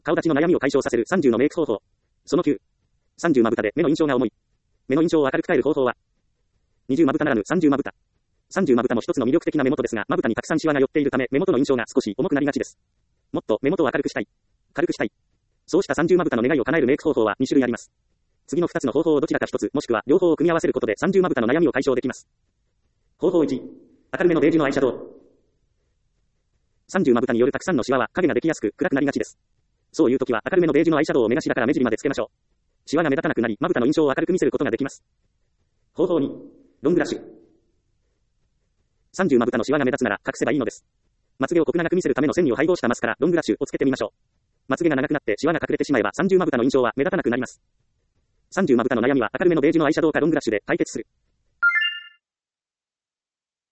顔立ちの悩みを解消させる30のメイク方法。その9。30まぶたで目の印象が重い。目の印象を明るく変える方法は、20まぶたならぬ30まぶた。30まぶたも一つの魅力的な目元ですが、まぶたにたくさんシワが寄っているため、目元の印象が少し重くなりがちです。もっと目元を明るくしたい。軽くしたい。そうした30まぶたの願いを叶えるメイク方法は2種類あります。次の2つの方法をどちらか1つ、もしくは両方を組み合わせることで30まぶたの悩みを解消できます。方法1。明るめのベージュのアイシャドウ。30まぶたによるたくさんのシワは影ができやすく暗くなりがちです。そういう時は明るめのベージュのアイシャドウを目頭から目尻までつけましょう。シワが目立たなくなり、まぶたの印象を明るく見せることができます。方法2。ロングラッシュ。30まぶたのシワが目立つなら隠せばいいのです。まつげを濃く長く見せるための線味を配合したマスカラ、ロングラッシュをつけてみましょう。まつげが長くなってシワが隠れてしまえば30まぶたの印象は目立たなくなります。30まぶたの悩みは明るめのベージュのアイシャドウかロングラッシュで解決する。